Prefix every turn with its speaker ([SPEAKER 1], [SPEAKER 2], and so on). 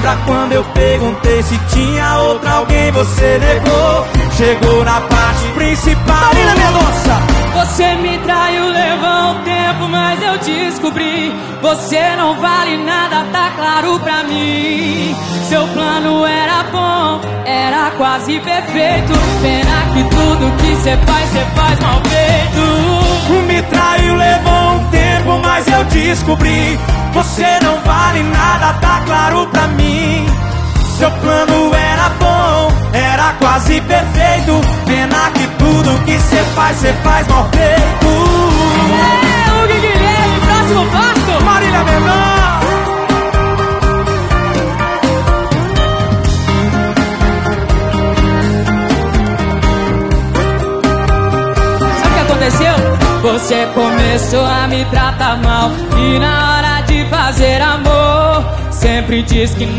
[SPEAKER 1] lembra quando eu perguntei se tinha outra alguém, você negou. Chegou na parte principal,
[SPEAKER 2] Marília Mendonça.
[SPEAKER 3] Você me traiu, levou um tempo, mas eu descobri. Você não vale nada, tá claro pra mim. Seu plano era bom, era quase perfeito. Pena que tudo que cê faz mal feito.
[SPEAKER 1] Me traiu, levou um tempo, mas eu descobri. Você não vale nada, tá claro pra mim. Seu plano era bom, era quase perfeito. Pena que tudo que cê faz mal feito.
[SPEAKER 3] É, Hugo Guilherme, próximo passo,
[SPEAKER 1] Marília Mendonça.
[SPEAKER 3] Sabe o que aconteceu? Você começou a me tratar mal e na hora de fazer amor sempre diz que